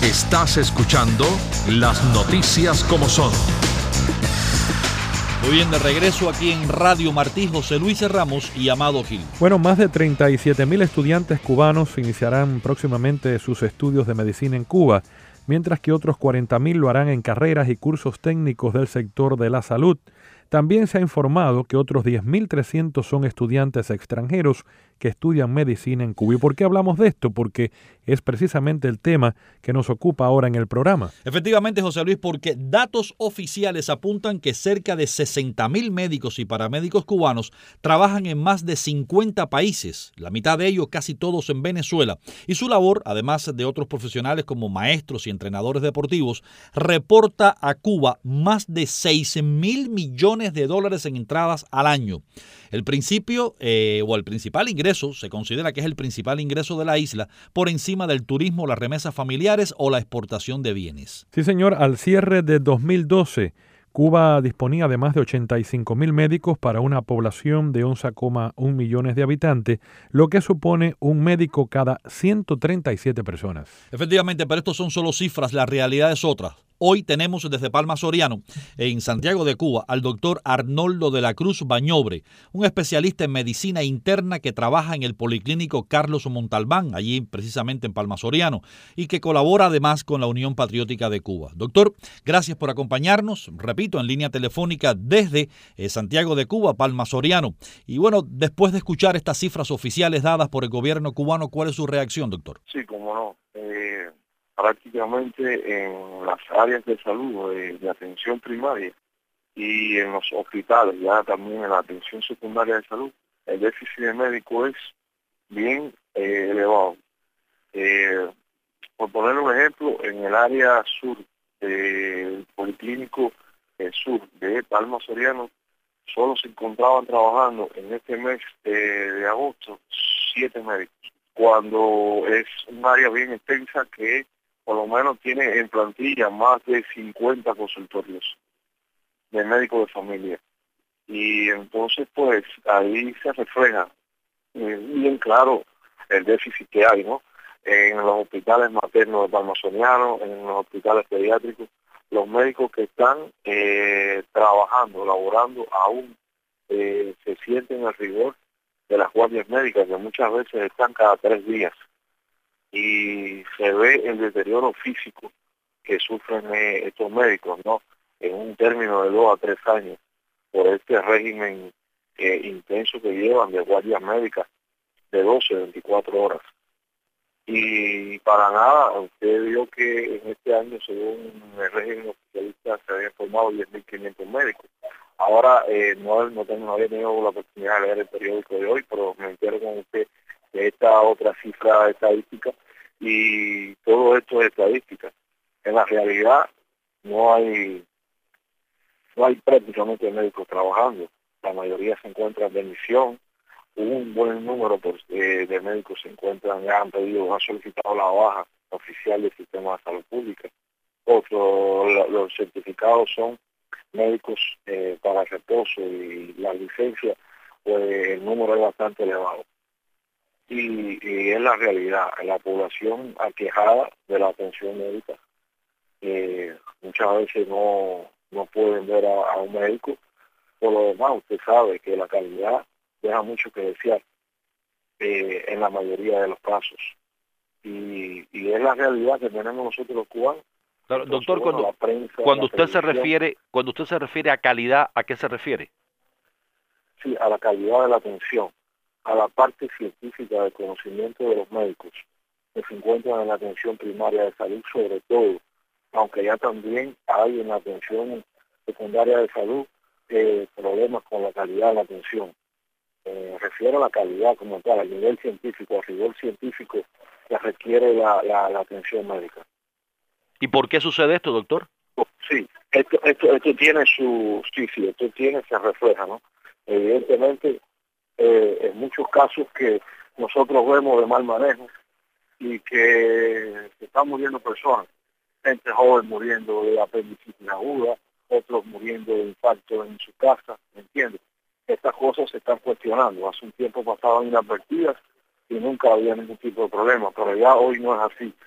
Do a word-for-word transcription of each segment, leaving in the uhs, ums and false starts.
Estás escuchando Las Noticias como Son. Muy bien, de regreso aquí en Radio Martí, José Luis Ramos y Amado Gil. Bueno, más de treinta y siete mil estudiantes cubanos iniciarán próximamente sus estudios de medicina en Cuba, mientras que otros cuarenta mil lo harán en carreras y cursos técnicos del sector de la salud. También se ha informado que otros diez mil trescientos son estudiantes extranjeros que estudian medicina en Cuba. ¿Y por qué hablamos de esto? Porque es precisamente el tema que nos ocupa ahora en el programa. Efectivamente, José Luis, porque datos oficiales apuntan que cerca de sesenta mil médicos y paramédicos cubanos trabajan en más de cincuenta países, la mitad de ellos casi todos en Venezuela, y su labor, además de otros profesionales como maestros y entrenadores deportivos, reporta a Cuba más de seis mil millones de dólares en entradas al año. El principio eh, o el principal ingreso se considera que es el principal ingreso de la isla por encima del turismo, las remesas familiares o la exportación de bienes. Sí, señor. Al cierre de dos mil doce, Cuba disponía de más de ochenta y cinco mil médicos para una población de once coma uno millones de habitantes, lo que supone un médico cada ciento treinta y siete personas. Efectivamente, pero estos son solo cifras, la realidad es otra. Hoy tenemos desde Palma Soriano, en Santiago de Cuba, al doctor Arnoldo de la Cruz Bañobre, un especialista en medicina interna que trabaja en el Policlínico Carlos Montalbán, allí precisamente en Palma Soriano, y que colabora además con la Unión Patriótica de Cuba. Doctor, gracias por acompañarnos, repito, en línea telefónica desde eh, Santiago de Cuba, Palma Soriano. Y bueno, después de escuchar estas cifras oficiales dadas por el gobierno cubano, ¿cuál es su reacción, doctor? Sí, cómo no. Eh... prácticamente en las áreas de salud, de, de atención primaria y en los hospitales, ya también en la atención secundaria de salud, el déficit de médicos es bien eh, elevado. Eh, por poner un ejemplo, en el área sur del Policlínico eh, Sur de Palma Soriano, solo se encontraban trabajando en este mes eh, de agosto siete médicos, cuando es un área bien extensa que por lo menos tiene en plantilla más de cincuenta consultorios de médicos de familia. Y entonces, pues, ahí se refleja eh, bien claro el déficit que hay, ¿no? En los hospitales maternos de Palma Soriano, en los hospitales pediátricos, los médicos que están eh, trabajando, laborando, aún eh, se sienten el rigor de las guardias médicas, que muchas veces están cada tres días. Y se ve el deterioro físico que sufren eh, estos médicos, ¿no? En un término de dos a tres años, por este régimen eh, intenso que llevan de guardias médicas de doce a veinticuatro horas. Y para nada, usted vio que en este año, según el régimen oficialista, se habían formado diez mil quinientos médicos. Ahora, eh, no, no, tengo, no había tenido la oportunidad de leer el periódico de hoy, pero me entero con usted de esta otra cifra estadística, y todo esto es estadística. En la realidad no hay no hay prácticamente médicos trabajando. La mayoría se encuentran de misión. Un buen número por, eh, de médicos se encuentran, ya han pedido, han solicitado la baja oficial del sistema de salud pública. Otros, la, los certificados son médicos eh, para reposo, y la licencia, pues el número es bastante elevado. Y, y es la realidad, la población aquejada de la atención médica. Eh, muchas veces no, no pueden ver a, a un médico. Por lo demás, usted sabe que la calidad deja mucho que desear eh, en la mayoría de los casos. Y, y es la realidad que tenemos nosotros los cubanos. Claro, Entonces, doctor, bueno, cuando, la prensa, cuando la usted se televisión, refiere, cuando usted se refiere a calidad, ¿a qué se refiere? Sí, a la calidad de la atención, a la parte científica del conocimiento de los médicos que se encuentran en la atención primaria de salud, sobre todo, aunque ya también hay en la atención secundaria de salud eh, problemas con la calidad de la atención. Eh, me refiero a la calidad como tal, al nivel científico, al rigor científico que requiere la, la, la atención médica. ¿Y por qué sucede esto, doctor? Sí, esto, esto, esto tiene su, sí, sí, esto tiene, se refleja, ¿no? Evidentemente, eh, en muchos casos que nosotros vemos de mal manejo y que se están muriendo personas, gente joven muriendo de apendicitis aguda, otros muriendo de infarto en su casa, ¿me entiendes? Estas cosas se están cuestionando. Hace un tiempo pasaban inadvertidas y nunca había ningún tipo de problema, pero ya hoy no es así.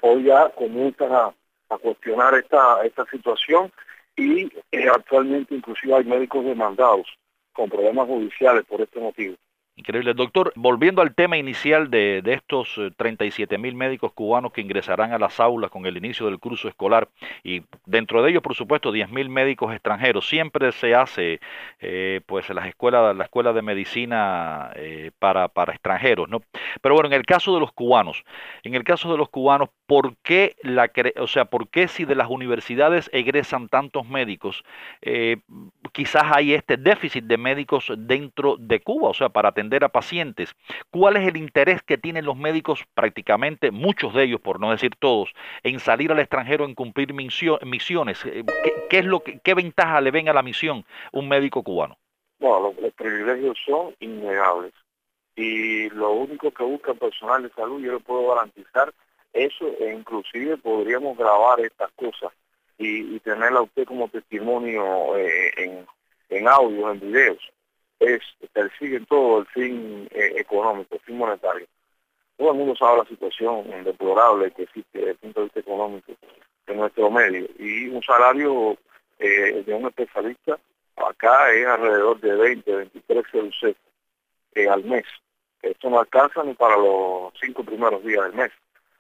hoy ya comienzan a, a cuestionar esta, esta situación y eh, actualmente inclusive hay médicos demandados con problemas judiciales por este motivo. Increíble. Doctor, volviendo al tema inicial de, de estos eh, treinta y siete mil médicos cubanos que ingresarán a las aulas con el inicio del curso escolar y dentro de ellos, por supuesto, diez mil médicos extranjeros. Siempre se hace eh, pues las escuelas, la escuela de medicina eh, para, para extranjeros, ¿no? Pero bueno, en el caso de los cubanos, en el caso de los cubanos, ¿por qué la, cre- o sea, por qué si de las universidades egresan tantos médicos, eh, quizás hay este déficit de médicos dentro de Cuba, o sea, para atender a pacientes? ¿Cuál es el interés que tienen los médicos, prácticamente muchos de ellos, por no decir todos, en salir al extranjero en cumplir misio- misiones? Eh, ¿Qué, qué es lo que, qué ventaja le ven a la misión un médico cubano? Bueno, los, los privilegios son innegables y lo único que busca el personal de salud, yo le puedo garantizar eso, e inclusive podríamos grabar estas cosas y, y tenerla a usted como testimonio eh, en, en audio, en videos. Es persiguen todo el fin eh, económico, el fin monetario. Todo el mundo sabe la situación deplorable que existe desde el punto de vista económico en nuestro medio, y un salario eh, de un especialista acá es alrededor de veinte, veintitrés euros eh, al mes. Esto no alcanza ni para los cinco primeros días del mes,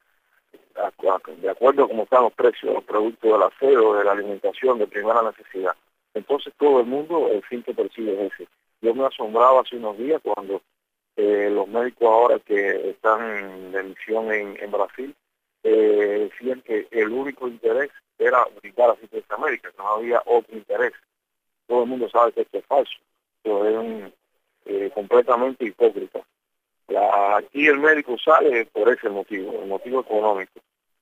de acuerdo a cómo están los precios de los productos del aseo, de la alimentación de primera necesidad. Entonces todo el mundo, el fin que persigue es ese. Yo me asombraba hace unos días cuando eh, los médicos ahora que están de misión en, en Brasil eh, decían que el único interés era brindar asistencia médica, que no había otro interés. Todo el mundo sabe que esto es falso, pero es un, eh, completamente hipócrita. La, aquí el médico sale por ese motivo, el motivo económico.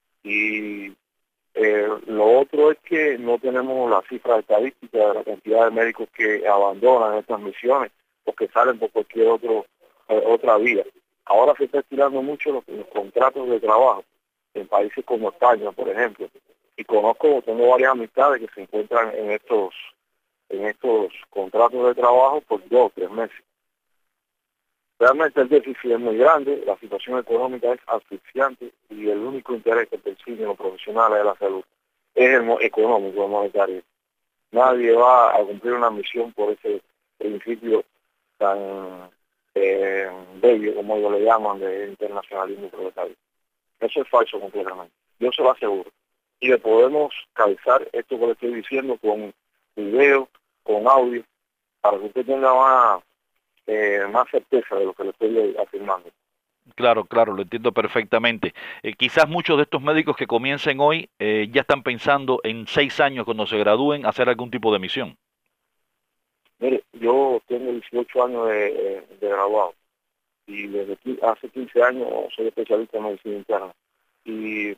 Y eh, lo otro es que no tenemos la cifra estadística de la cantidad de médicos que abandonan estas misiones o que salen por cualquier otro, eh, otra vía. Ahora se está estirando mucho los, los contratos de trabajo en países como España, por ejemplo. Y conozco, tengo varias amistades que se encuentran en estos, en estos contratos de trabajo por dos o tres meses. Realmente el déficit es muy grande, la situación económica es asfixiante y el único interés que persiguen los profesionales de la salud es el económico, el monetario. Nadie va a cumplir una misión por ese principio tan eh, bello, como ellos le llaman, de internacionalismo proletario. Eso es falso completamente, yo se lo aseguro. Y le podemos calzar esto que le estoy diciendo con video, con audio, para que usted tenga más... Eh, más certeza de lo que le estoy afirmando. Claro, claro, lo entiendo perfectamente. Eh, quizás muchos de estos médicos que comiencen hoy eh, ya están pensando en seis años cuando se gradúen hacer algún tipo de misión. Mire, yo tengo dieciocho años de, de graduado y desde hace quince años soy especialista en medicina interna y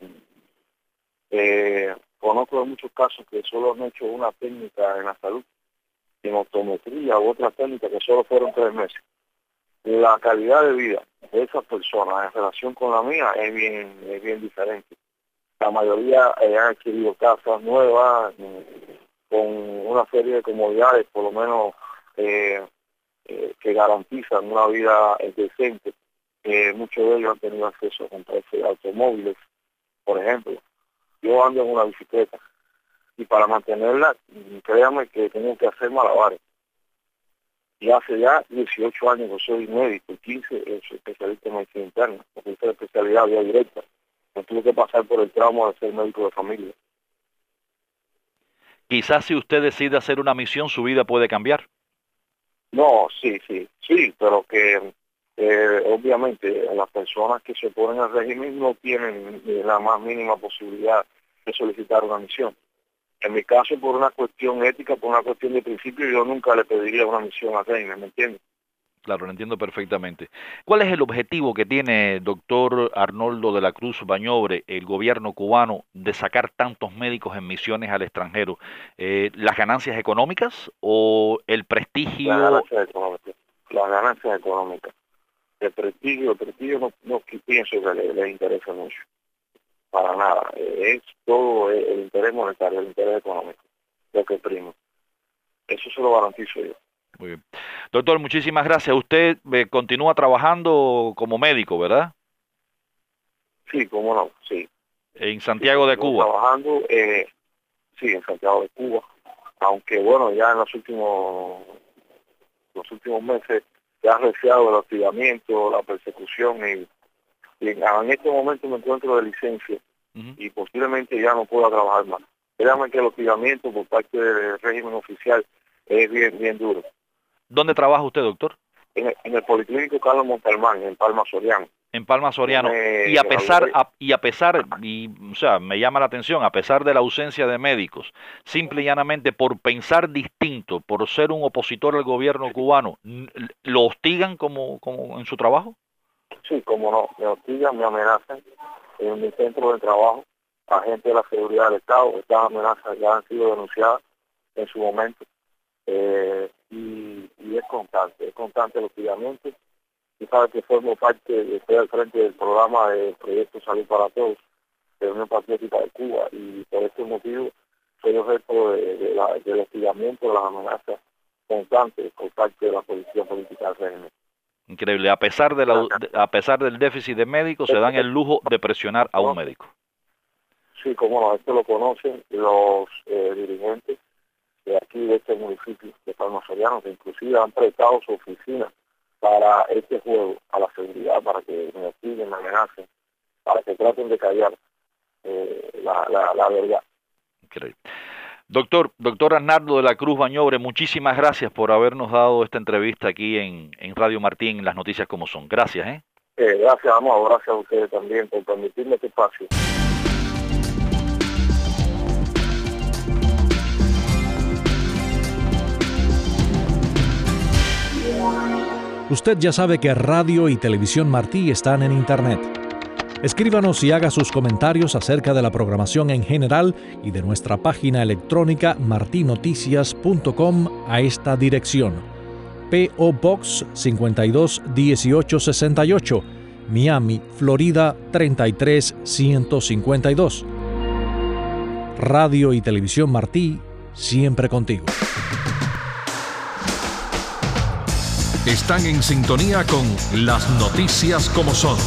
eh, conozco de muchos casos que solo han hecho una técnica en la salud, en optometría u otra técnica que solo fueron tres meses. La calidad de vida de esas personas en relación con la mía es bien, es bien diferente. La mayoría eh, han adquirido casas nuevas eh, con una serie de comodidades, por lo menos eh, eh, que garantizan una vida eh, decente. Eh, muchos de ellos han tenido acceso a comprarse automóviles, por ejemplo. Yo ando en una bicicleta y para mantenerla, créanme que tengo que hacer malabares. Y hace ya dieciocho años que soy médico, y quince soy especialista en medicina interna, porque esta es la especialidad vía directa. No tuve que pasar por el trauma de ser médico de familia. Quizás si usted decide hacer una misión, su vida puede cambiar. No, sí, sí, sí, pero que eh, obviamente las personas que se oponen al régimen no tienen eh, la más mínima posibilidad de solicitar una misión. En mi caso, por una cuestión ética, por una cuestión de principio, yo nunca le pediría una misión al régimen, ¿me entiendes? Claro, lo entiendo perfectamente. ¿Cuál es el objetivo que tiene doctor Arnoldo de la Cruz Bañobre, el gobierno cubano, de sacar tantos médicos en misiones al extranjero? Eh, ¿las ganancias económicas o el prestigio? Las ganancias económicas. Las ganancias económicas. El prestigio, el prestigio no, no pienso que le, le interesa mucho. Para nada. Es todo el interés monetario, el interés económico, lo que prima. Eso se lo garantizo yo. Muy bien. Doctor, muchísimas gracias. Usted eh, continúa trabajando como médico, ¿verdad? Sí, cómo no, sí. En Santiago de Cuba. Trabajando, eh, sí, en Santiago de Cuba. Aunque bueno, ya en los últimos los últimos meses se ha arreciado el hostigamiento, la persecución y, y en, en este momento me encuentro de licencia uh-huh. y posiblemente ya no pueda trabajar más. Créanme que el hostigamiento por parte del régimen oficial es bien bien duro. ¿Dónde trabaja usted, doctor? En el, en el Policlínico Carlos Montalmán, en Palma Soriano. En Palma Soriano. Me, y a pesar, a, y a pesar, y, o sea, me llama la atención, a pesar de la ausencia de médicos, simple y llanamente por pensar distinto, por ser un opositor al gobierno cubano, ¿lo hostigan como, como en su trabajo? Sí, como no, me hostigan, me amenazan en mi centro de trabajo, agentes de la seguridad del Estado. Estas amenazas ya han sido denunciadas en su momento, eh, y, y es constante, es constante el hostigamiento. Y sabe que formo parte, estoy al frente del programa de Proyecto Salud para Todos, de la Unión Patriótica de Cuba, y por este motivo soy objeto de, de la, del hostigamiento, de las amenazas constantes por parte de la policía política del régimen. Increíble, a pesar de la, a pesar del déficit de médicos, se dan el lujo de presionar a un médico. Sí, como no, esto lo conocen los eh, dirigentes de aquí, de este municipio de Palma Soriano, que inclusive han prestado su oficina para este juego, a la seguridad, para que me hostiguen, me amenacen, para que traten de callar eh, la, la, la verdad. Increíble. Doctor, doctor Arnaldo de la Cruz Bañobre, muchísimas gracias por habernos dado esta entrevista aquí en, en Radio Martín, en Las Noticias Como Son. Gracias, ¿eh? eh gracias, amor, gracias a ustedes también por permitirme este espacio. Usted ya sabe que Radio y Televisión Martí están en Internet. Escríbanos y haga sus comentarios acerca de la programación en general y de nuestra página electrónica martinoticias punto com a esta dirección. P O Box cincuenta y dos dieciocho sesenta y ocho, Miami, Florida treinta y tres ciento cincuenta y dos. Radio y Televisión Martí, siempre contigo. Están en sintonía con Las Noticias Como Son.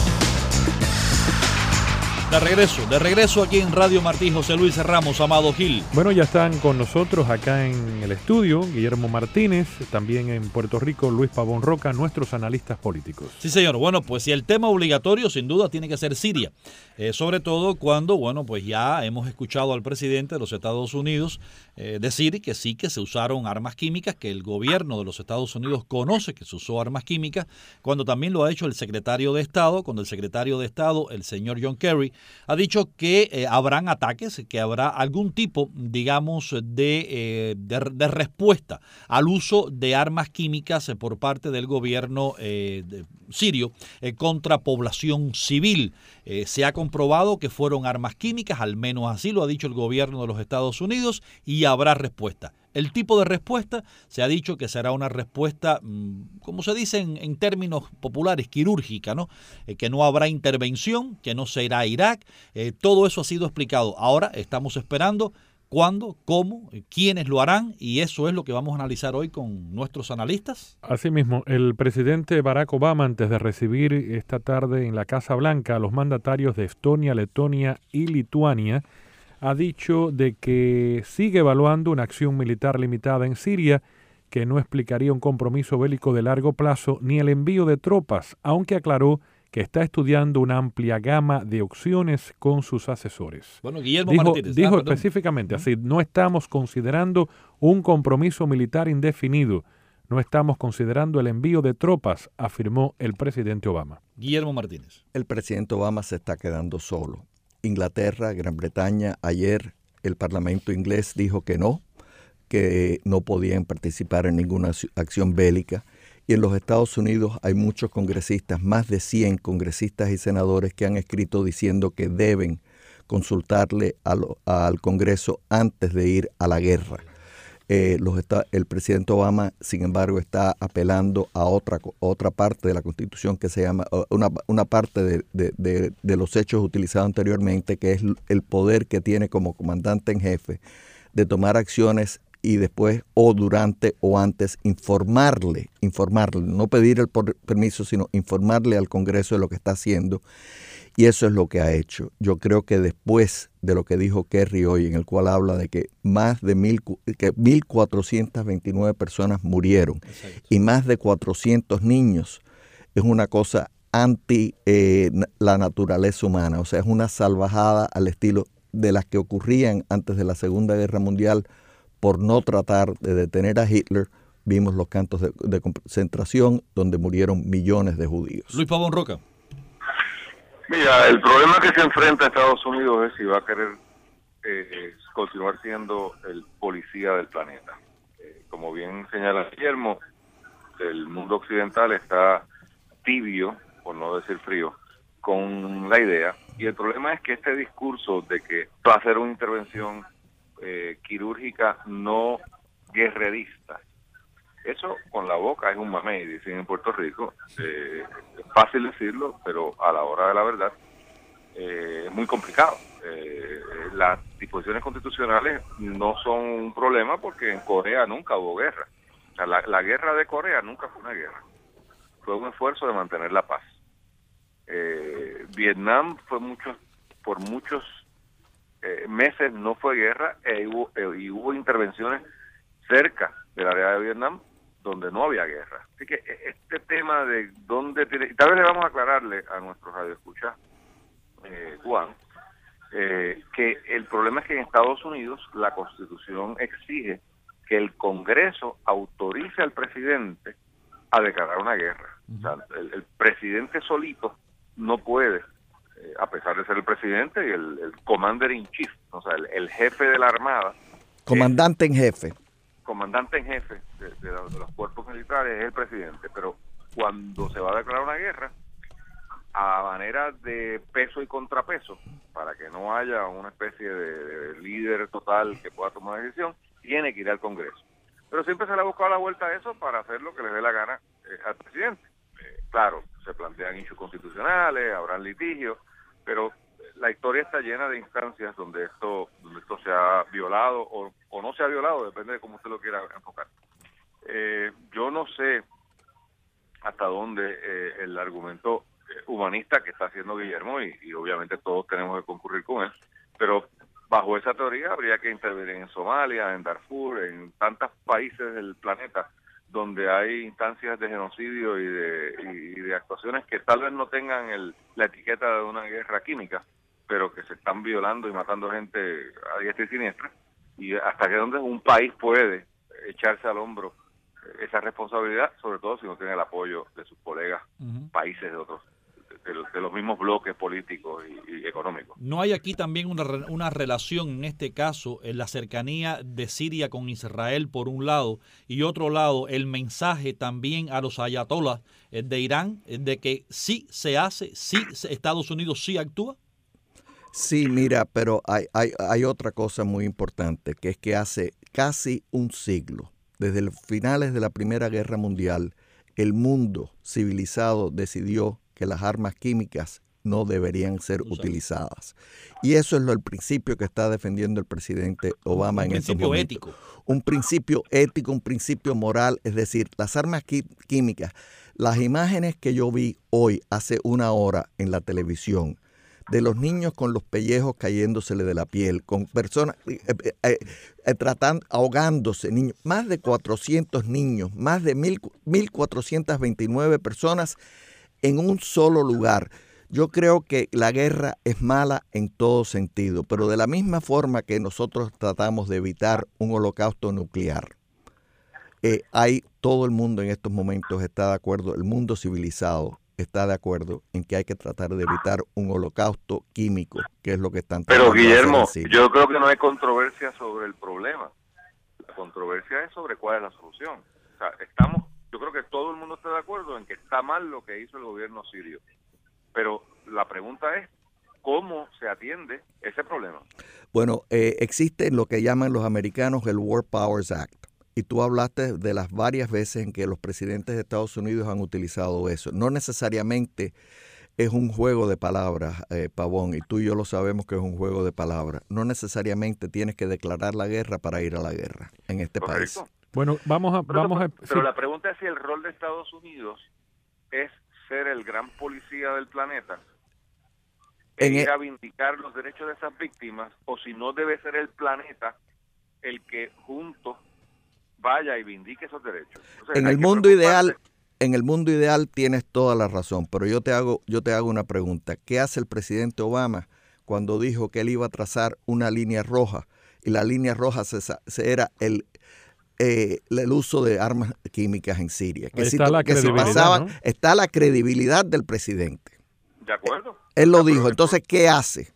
De regreso, de regreso aquí en Radio Martí, José Luis Ramos, Amado Gil. Bueno, ya están con nosotros acá en el estudio Guillermo Martínez, también en Puerto Rico Luis Pavón Roca, nuestros analistas políticos. Sí, señor. Bueno, pues si el tema obligatorio sin duda tiene que ser Siria, eh, sobre todo cuando, bueno, pues ya hemos escuchado al presidente de los Estados Unidos eh, decir que sí que se usaron armas químicas, que el gobierno de los Estados Unidos conoce que se usó armas químicas, cuando también lo ha hecho el secretario de Estado, cuando el secretario de Estado, el señor John Kerry, ha dicho que eh, habrán ataques, que habrá algún tipo, digamos, de, eh, de, de respuesta al uso de armas químicas eh, por parte del gobierno eh, de sirio eh, contra población civil. Eh, se ha comprobado que fueron armas químicas, al menos así lo ha dicho el gobierno de los Estados Unidos, y habrá respuesta. El tipo de respuesta se ha dicho que será una respuesta, como se dice en, en términos populares, quirúrgica, ¿no? Eh, que no habrá intervención, que no se irá a Irak. Eh, todo eso ha sido explicado. Ahora estamos esperando cuándo, cómo, quiénes lo harán, y eso es lo que vamos a analizar hoy con nuestros analistas. Asimismo, el presidente Barack Obama, antes de recibir esta tarde en la Casa Blanca a los mandatarios de Estonia, Letonia y Lituania, ha dicho de que sigue evaluando una acción militar limitada en Siria, que no explicaría un compromiso bélico de largo plazo ni el envío de tropas, aunque aclaró que está estudiando una amplia gama de opciones con sus asesores. Bueno, Guillermo dijo, Martínez. Dijo ah, específicamente así, no estamos considerando un compromiso militar indefinido, no estamos considerando el envío de tropas, afirmó el presidente Obama. Guillermo Martínez. El presidente Obama se está quedando solo. Inglaterra, Gran Bretaña, ayer el Parlamento inglés dijo que no, que no podían participar en ninguna acción bélica. Y en los Estados Unidos hay muchos congresistas, más de cien congresistas y senadores que han escrito diciendo que deben consultarle a lo, al Congreso antes de ir a la guerra. Eh, los está, el presidente Obama, sin embargo, está apelando a otra, otra parte de la Constitución que se llama, una, una parte de, de, de, de los hechos utilizados anteriormente, que es el poder que tiene como comandante en jefe de tomar acciones y después o durante o antes informarle, informarle, no pedir el por, permiso, sino informarle al Congreso de lo que está haciendo. Y eso es lo que ha hecho. Yo creo que después de lo que dijo Kerry hoy, en el cual habla de que más de mil, que mil cuatrocientas veintinueve personas murieron. Exacto. Y más de cuatrocientos niños, es una cosa anti eh, la naturaleza humana. O sea, es una salvajada al estilo de las que ocurrían antes de la Segunda Guerra Mundial por no tratar de detener a Hitler. Vimos los campos de, de concentración donde murieron millones de judíos. Luis Pavón Roca. Mira, el problema que se enfrenta a Estados Unidos es si va a querer eh, continuar siendo el policía del planeta. Eh, como bien señala Guillermo, el mundo occidental está tibio, por no decir frío, con la idea. Y el problema es que este discurso de que va a ser una intervención eh, quirúrgica no guerrerista, eso con la boca es un mamey, dicen en Puerto Rico. Eh, es fácil decirlo, pero a la hora de la verdad eh, es muy complicado. Eh, las disposiciones constitucionales no son un problema porque en Corea nunca hubo guerra. O sea, la, la guerra de Corea nunca fue una guerra. Fue un esfuerzo de mantener la paz. Eh, Vietnam fue muchos, por muchos eh, meses no fue guerra e hubo, eh, y hubo intervenciones cerca del área de Vietnam donde no había guerra. Así que este tema de dónde tiene, tal vez le vamos a aclararle a nuestros radioescuchas, eh, Juan, eh, que el problema es que en Estados Unidos la Constitución exige que el Congreso autorice al presidente a declarar una guerra. O sea, el, el presidente solito no puede, eh, a pesar de ser el presidente y el, el commander in chief, o sea, el, el jefe de la Armada. Comandante en jefe. Comandante en jefe de, de, los, de los cuerpos militares es el presidente, pero cuando se va a declarar una guerra, a manera de peso y contrapeso, para que no haya una especie de, de líder total que pueda tomar una decisión, tiene que ir al Congreso. Pero siempre se le ha buscado la vuelta a eso para hacer lo que le dé la gana eh, al presidente. Eh, claro, se plantean issues constitucionales, habrán litigios, pero la historia está llena de instancias donde esto donde esto se ha violado o, o no se ha violado, depende de cómo usted lo quiera enfocar. Eh, yo no sé hasta dónde eh, el argumento eh, humanista que está haciendo Guillermo, y, y obviamente todos tenemos que concurrir con él, pero bajo esa teoría habría que intervenir en Somalia, en Darfur, en tantos países del planeta donde hay instancias de genocidio y de, y de actuaciones que tal vez no tengan el, la etiqueta de una guerra química, pero que se están violando y matando gente a diestra y siniestra, y hasta que donde un país puede echarse al hombro esa responsabilidad, sobre todo si no tiene el apoyo de sus colegas uh-huh. países de otros, de, de, de los mismos bloques políticos y, y económicos. ¿No hay aquí también una, una relación, en este caso, en la cercanía de Siria con Israel por un lado, y otro lado, el mensaje también a los ayatolás de Irán, de que sí se hace, sí Estados Unidos sí actúa? Sí, mira, pero hay, hay, hay otra cosa muy importante, que es que hace casi un siglo, desde los finales de la Primera Guerra Mundial, el mundo civilizado decidió que las armas químicas no deberían ser utilizadas. Y eso es lo, el principio que está defendiendo el presidente Obama en estos momentos. Un principio ético. Un principio ético, un principio moral, es decir, las armas qui- químicas, las imágenes que yo vi hoy, hace una hora en la televisión, de los niños con los pellejos cayéndosele de la piel, con personas eh, eh, eh, tratando, ahogándose, niños, más de cuatrocientos niños, más de mil cuatrocientas veintinueve personas en un solo lugar. Yo creo que la guerra es mala en todo sentido, pero de la misma forma que nosotros tratamos de evitar un holocausto nuclear, eh, hay todo el mundo en estos momentos está de acuerdo, el mundo civilizado está de acuerdo en que hay que tratar de evitar un holocausto químico, que es lo que están tratando. Pero Guillermo, yo creo que no hay controversia sobre el problema. La controversia es sobre cuál es la solución. O sea, estamos, yo creo que todo el mundo está de acuerdo en que está mal lo que hizo el gobierno sirio. Pero la pregunta es, ¿cómo se atiende ese problema? Bueno, eh, existe lo que llaman los americanos el War Powers Act. Y tú hablaste de las varias veces en que los presidentes de Estados Unidos han utilizado eso. No necesariamente es un juego de palabras, eh, Pavón, y tú y yo lo sabemos que es un juego de palabras. No necesariamente tienes que declarar la guerra para ir a la guerra en este Correcto. país. Bueno, vamos a... Pero, vamos a, pero, pero sí. la pregunta es si el rol de Estados Unidos es ser el gran policía del planeta e En ir el- a vindicar los derechos de esas víctimas, o si no debe ser el planeta el que juntos vaya y vindique esos derechos. Entonces, En hay el que mundo preocuparse. ideal, en el mundo ideal tienes toda la razón, pero yo te hago, yo te hago una pregunta. ¿Qué hace el presidente Obama cuando dijo que él iba a trazar una línea roja? Y la línea roja se, sa- se era el, eh, el uso de armas químicas en Siria. Que Ahí si, está to- la que si credibilidad, pasaban, ¿no? está la credibilidad del presidente. De acuerdo. Él lo Pero- dijo. Entonces, ¿qué hace?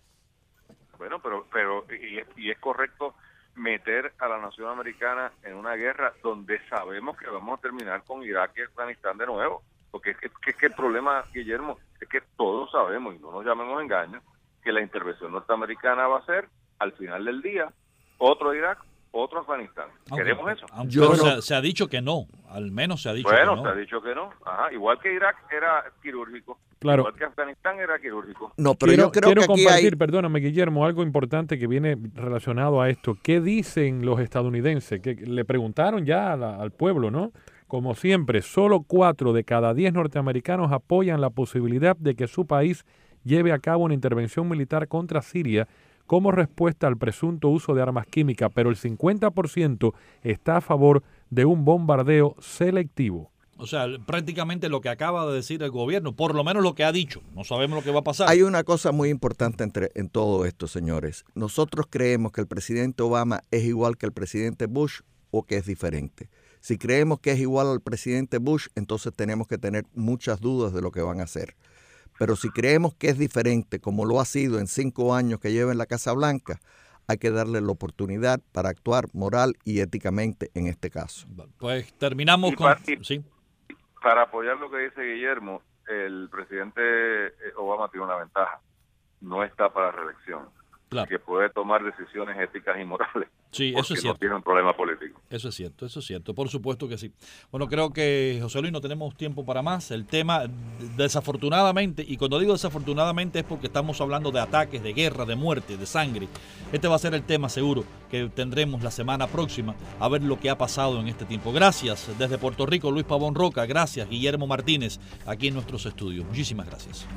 Bueno, pero pero y es, y es correcto meter a la nación americana en una guerra donde sabemos que vamos a terminar con Irak y Afganistán de nuevo. Porque es que, que, que el problema, Guillermo, es que todos sabemos, y no nos llamemos engaños, que la intervención norteamericana va a ser, al final del día, otro Irak, otro Afganistán. Aunque- ¿Queremos eso? aunque Yo se, no- ha- se ha dicho que no, al menos se ha dicho Bueno, que se no. ha dicho que no. Ajá, igual que Irak era quirúrgico. Claro. Igual que Afganistán era quirúrgico. No, pero quiero yo creo quiero que aquí compartir, hay... perdóname Guillermo, algo importante que viene relacionado a esto. ¿Qué dicen los estadounidenses? Que le preguntaron ya a la- al pueblo, ¿no? Como siempre, solo cuatro de cada diez norteamericanos apoyan la posibilidad de que su país lleve a cabo una intervención militar contra Siria como respuesta al presunto uso de armas químicas, pero el cincuenta por ciento está a favor de un bombardeo selectivo. O sea, prácticamente lo que acaba de decir el gobierno, por lo menos lo que ha dicho. No sabemos lo que va a pasar. Hay una cosa muy importante entre, en todo esto, señores. Nosotros creemos que el presidente Obama es igual que el presidente Bush o que es diferente. Si creemos que es igual al presidente Bush, entonces tenemos que tener muchas dudas de lo que van a hacer. Pero si creemos que es diferente, como lo ha sido en cinco años que lleva en la Casa Blanca, hay que darle la oportunidad para actuar moral y éticamente en este caso. Pues terminamos Y con... para- y- Sí. Para apoyar lo que dice Guillermo, el presidente eh, Obama tiene una ventaja. No está para reelección. Claro. Que puede tomar decisiones éticas y morales. Sí, porque eso es no cierto. tiene un problema político. Eso es cierto, eso es cierto, por supuesto que sí. Bueno, creo que, José Luis, no tenemos tiempo para más. El tema, desafortunadamente, y cuando digo desafortunadamente es porque estamos hablando de ataques, de guerra, de muerte, de sangre. Este va a ser el tema seguro que tendremos la semana próxima, a ver lo que ha pasado en este tiempo. Gracias desde Puerto Rico, Luis Pavón Roca. Gracias, Guillermo Martínez, aquí en nuestros estudios. Muchísimas gracias.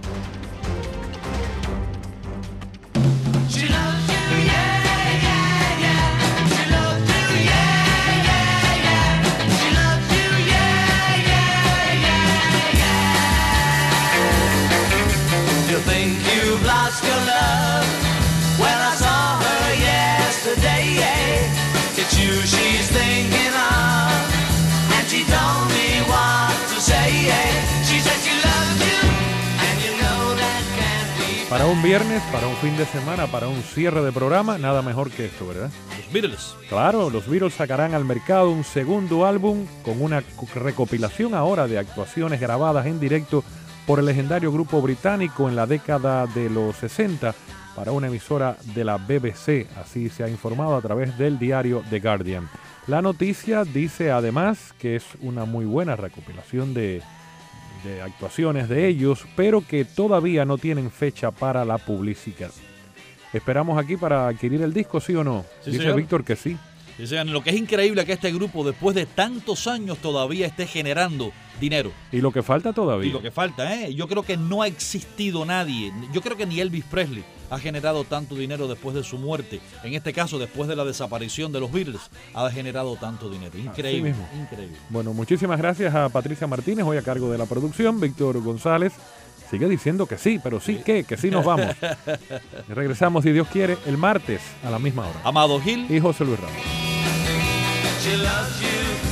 She loves you, yeah, yeah, yeah. She loves you, yeah, yeah, yeah. She loves you, yeah, yeah, yeah, yeah. You think you've lost your love? Well, I saw her yesterday. It's you she's thinking of, and she told me what to say. She said she loves you, and you know that can't be. Para un viernes, para un fin de semana, para un cierre de programa, nada mejor que esto, ¿verdad? Los Beatles. Claro, los Beatles sacarán al mercado un segundo álbum con una co- recopilación ahora de actuaciones grabadas en directo por el legendario grupo británico en la década de los sesenta para una emisora de la B B C, así se ha informado a través del diario The Guardian. La noticia dice además que es una muy buena recopilación de, de actuaciones de ellos, pero que todavía no tienen fecha para la publicidad. ¿Esperamos aquí para adquirir el disco, sí o no? Sí, Dice señor. Víctor que sí. Dicen, lo que es increíble que este grupo, después de tantos años, todavía esté generando dinero. Y lo que falta todavía. Y lo que falta, ¿eh? Yo creo que no ha existido nadie. Yo creo que ni Elvis Presley ha generado tanto dinero después de su muerte. En este caso, después de la desaparición de los Beatles, ha generado tanto dinero. Increíble, mismo. increíble. Bueno, muchísimas gracias a Patricia Martínez, hoy a cargo de la producción. Víctor González sigue diciendo que sí, pero sí que, que sí nos vamos. Y regresamos, si Dios quiere, el martes a la misma hora. Amado Gil Y José Luis Ramos. She loves you.